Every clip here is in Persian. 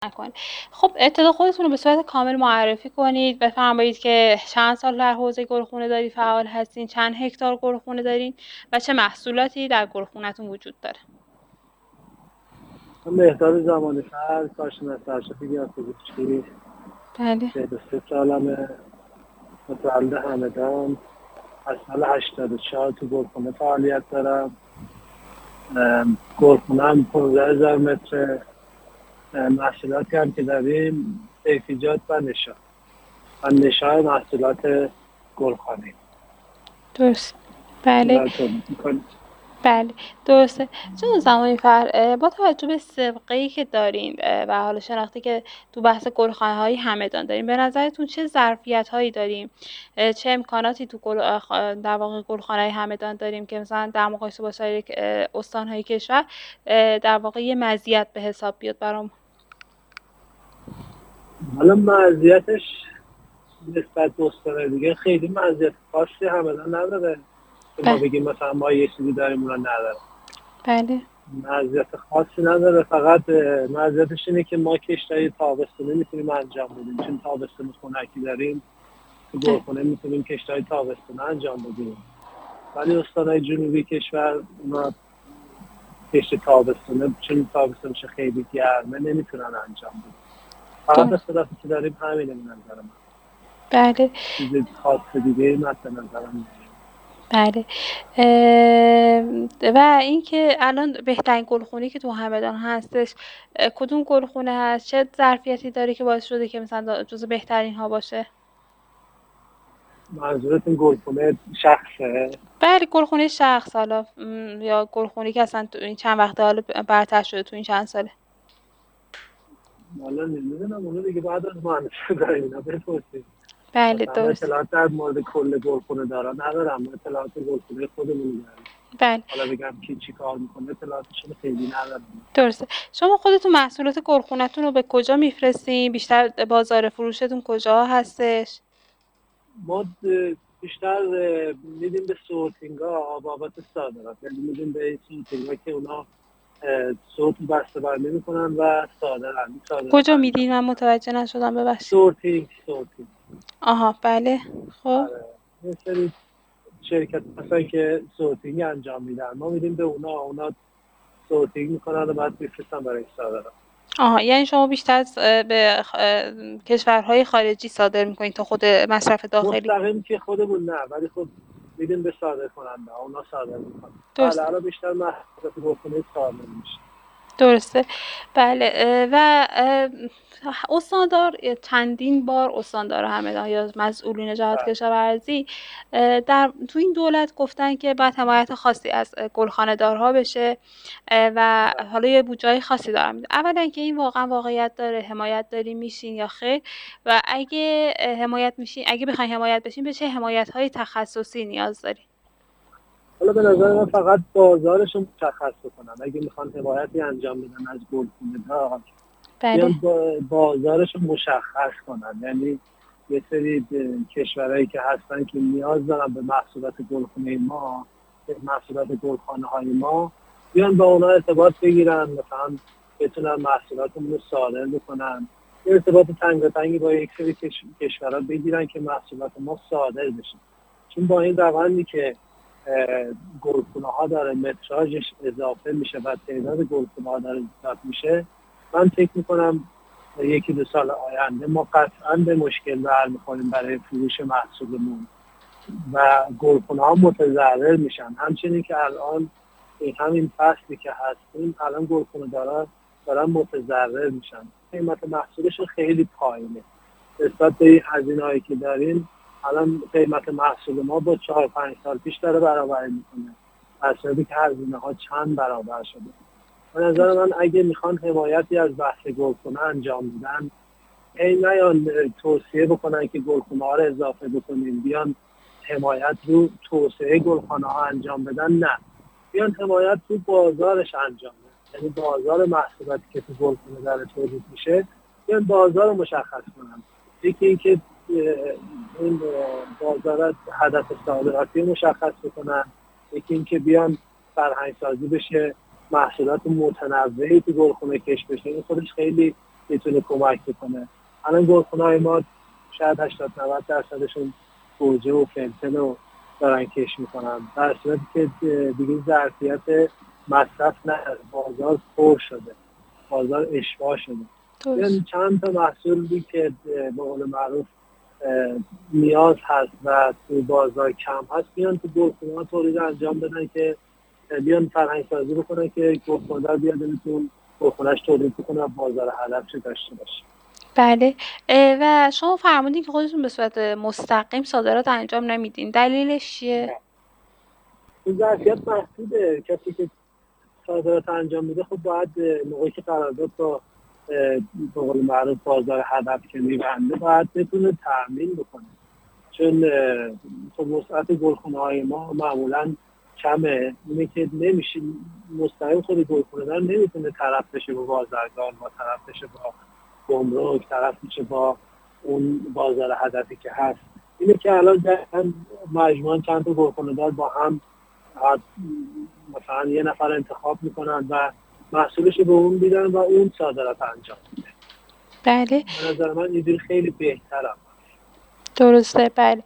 نکنه. خب ابتدا خودتون رو به صورت کامل معرفی کنید، بفرمایید که چند سال در حوزه گلخونه داری فعال هستین، چند هکتار گلخونه دارین و چه محصولاتی در گلخونه‌تون وجود داره. من مهداد زمانفر، کارشناس ارشد گیاه‌پزشکی، بله 43 سالمه، متولد همدان. از سال 84 تو گلخونه فعالیت دارم. گلخونه هم 15,000 متر. محصولاتی هم که داریم سیفیجات و نشا محصولات گلخانه‌ای درست. بله. در تولید می‌کنیم. بله درسته. چون زمانی با توجه به سابقه‌ای که دارین و حالا شناختی که تو بحث گلخانه‌های همدان داریم، به نظرتون چه ظرفیت‌هایی داریم، چه امکاناتی تو در واقع گلخانه‌های همدان داریم که مثلا در مقایسه با سایر استان‌های کشور در واقع یه مزیت به حساب بیاد برام؟ حالا مزیتش نسبت به استان‌های دیگه خیلی مزیت خاصی همدان نداره که ما بله. بگیم مثلا ما یه چیزی داریم اونها نداره. بله. مزیت خاصی نداره، فقط مزیتش اینه که ما کشتای تابستانی میتونیم انجام بدیم، چون تابستان خنکی داریم تو گلخونه میتونیم کشتای تابستانی انجام بدیم. ولی استان‌های جنوبی کشور اونا کشت تابستانه، چون تابستانش خیلی گرمه، نمیتونن انجام بدیم. فقط اختلافی که داریم همینه به نظر من. بله. چیز خاص دیگه مثلا نظرم. بله. و اینکه الان بهترین گلخونه که تو همدان هستش کدوم گلخونه هست، چه ظرفیتی داره که باعث شده که مثلا جز بهترین ها باشه؟ منظورتون گلخونه شخصه؟ بله گلخونه شخص، حالا یا گلخونه که اصلا تو این چند وقته حالا برطرف شده تو این چند ساله. حالا نمیدونم، اونو دیگه بعد از مهندسی داریم اینا بپرسیم. بله مثلا درست. اطلاعات در مورد کل گلخونه دارا ندارم، اطلاعات گلخونه خودمون داریم. بله حالا بگم کی چی کار میکنه اطلاعاتشون خیلی ندارم. درسته. شما خودتون محصولات گلخونه‌تون رو به کجا میفرستین؟ بیشتر بازار فروشتون کجا هستش؟ ما بیشتر میدیم به سورتینگ ها، بابت صادرات، یعنی میدیم به سورتینگ ها که اونا صوت بسته بندی میکنن و صادرات کجا انجام میدین؟ من متوجه نشدم، ببخشید. سورتینگ. آها بله. خب آره، یه سری شرکت هستن که سورتینگ انجام میدن، ما میدیم به اونا سورتینگ میکنن و بعد میفرستن برای صادرات. آها، یعنی شما بیشتر به کشورهای خارجی صادر میکنید تا خود مصرف داخلی؟ مستقیم که خودمون نه، ولی خب میدیم به صادر کننده، اونا صادر میکنن. بله، درسته. الان بیشتر محصولات گلخونه صادر میشه. درسته. بله. و استاندار چندین بار استاندار همدان یا مسئولین جهات کشاورزی در تو این دولت گفتن که باید حمایت خاصی از گلخانه دارها بشه و حالا یه بودجه‌های خاصی دارم. اولا که این واقعا واقعیت داره، حمایت داریم میشین یا خیر؟ و اگه حمایت میشین، اگه بخواین حمایت بشین، به چه حمایت‌های تخصصی نیاز دارین؟ حالا به نظر من فقط بازارش رو مشخص بکنن. اگه میخوان حمایتی انجام بدن از گلخونه دار، بله. بیان بازارش رو مشخص کنن. یعنی یه سری کشورهایی که هستن که نیاز دارن به محصولات گلخونه ما، به محصولات گلخانه های ما، بیان با اونا ارتباط بگیرن، مثلا بتونن محصولاتمون رو صادر بکنن. یه ارتباط تنگاتنگی با یک سری کشورها بگیرن که محصولات ما صادر بشه. چون با این روندی که گلخونه ها داره متراژش اضافه میشه و تعداد گلخونه ها داره اضافه میشه، من فکر میکنم یکی دو سال آینده ما قطعا به مشکل برمیخوریم برای فروش محصولمون و گلخونه ها متضرر میشن. همچنین که الان همین فصلی که هستیم، الان گلخونه دارن متضرر میشن. قیمت محصولش خیلی پایینه نسبت به این هزینه‌هایی که داریم. الان قیمت محصول ما با 4-5 سال پیش داره برابری میکنه، در صورتی که هزینه‌ها چند برابر شده. به نظر من اگه میخوان حمایتی از بحث گلخونه انجام بدن، نیان توصیه بکنن که گلخونه ها رو اضافه بکنیم، بیان حمایت رو توسعه گلخانه ها انجام بدن. نه، بیان حمایت رو بازارش انجام بدن. یعنی بازار محصولاتی که تو گلخونه داره تولید میشه، بیان بازار رو مشخص کنن. یکی این که این بازار هدف صادراتی مشخص بکنن، یکی این که بیان فرهنگ سازی بشه، محصولات متنوعی تو گلخونه کش بشه. این خودش خیلی میتونه کمک بکنه. الان گلخونه‌های ما شاید 80-90% گوجه و فلفل رو دارن کش میکنن، در صورتی که دیگه ظرفیت مصرف نداره، بازار پر شده، بازار اشباع شده. درست. یعنی چند تا محصولی که به قول معروف نیاز هست و تو بازار کم هست بیان تو گلخونه‌ها تولید انجام بدن که بیان فرهنگ سازی بکنن که گلخونه بیاد تو گلخونه‌اش تولید بکنه و بازار هدفش داشته باشه. بله. و شما فرمودین که خودتون به صورت مستقیم صادرات انجام نمیدین، دلیلش چیه؟ این ظرفیت محدوده. کسی که صادرات انجام میده خب باید موقعی که قرارداد با به قول معروف بازار هدف که میبنده باید بتونه تأمین بکنه، چون خب وسعت گلخونه‌های ما معمولا کمه. اینه که نمیشه مستقیم خود گلخونه دار نمیتونه طرف بشه با بازرگان، با طرف بشه با گمرک، طرف بشه با اون بازار هدفی که هست. اینه که الان مجموعاً چند تا گلخونه دار با هم مثلا یه نفر انتخاب میکنن و محصولش رو به اون میدن و اون صادرات انجام میده. بله. به نظر من اینجوری خیلی بهتره. درسته. بله.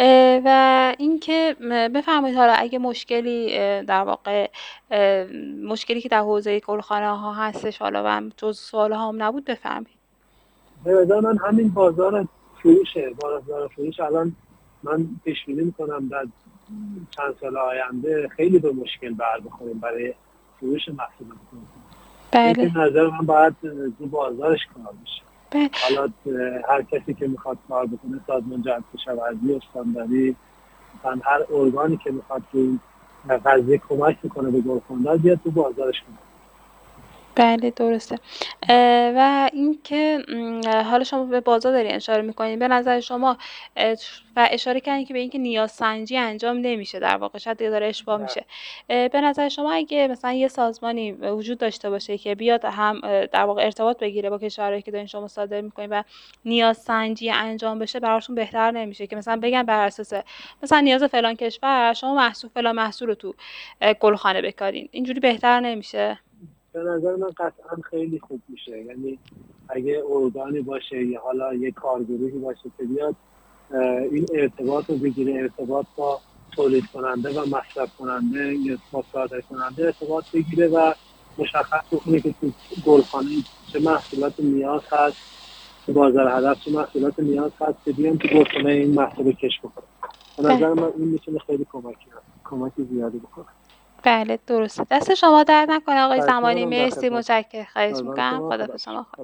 و اینکه بفرمایید حالا اگه مشکلی در واقع مشکلی که در حوزه گلخانه ها هستش حالا و جز سوال هم نبود بفرمایید. به نظر من همین بازار فروشه، بازار فروش الان من پیش بینی میکنم در چند سال آینده خیلی به مشکل بر بخوریم برای فروش محصولات. این بله. که نظر من باید تو بازارش کار بشه. بله. حالا هر کسی که میخواد کار بکنه، سازمان جهت کشاورزی، استانداری، مثلا هر ارگانی که میخواد تو این قضیه کمک میکنه به گلخانه‌دار بیاد تو بازارش کنه. بله درسته. و اینکه حالا شما به بازار دارین اشاره میکنین، به نظر شما و اشاره کردین که به اینکه نیاز سنجی انجام نمیشه، در واقع شاید داره اشتباه میشه. به نظر شما اگه مثلا یه سازمانی وجود داشته باشه که بیاد هم در واقع ارتباط بگیره با کشورهایی که دارین شما صادر میکنین و نیاز سنجی انجام بشه، براشون بهتر نمیشه که مثلا بگن بر اساس مثلا نیاز فلان کشور شما محصول فلان محصول رو تو گلخانه بکارین، اینجوری بهتر نمیشه؟ به نظر من قطعا خیلی خوب میشه. یعنی اگه ارگانی باشه یا حالا یه کارگروهی باشه که بیاد این ارتباط رو بگیره، ارتباط با تولید کننده و مصرف کننده یا با صادر کننده ارتباط بگیره و مشخص بکنه که تو گلخانه چه محصولات نیاز هست، تو بازار هدف چه محصولات نیاز هست که بیان تو گلخانه این محصول رو کشف بکنه. به نظر من این میتونه خیلی کمکی زیادی بکنه. بله درسته. دست شما درد نکنه آقای زمانی، در مرسی، خدمت متشکرم، خواهش سازمان میکنم. شما. خدا خدا شما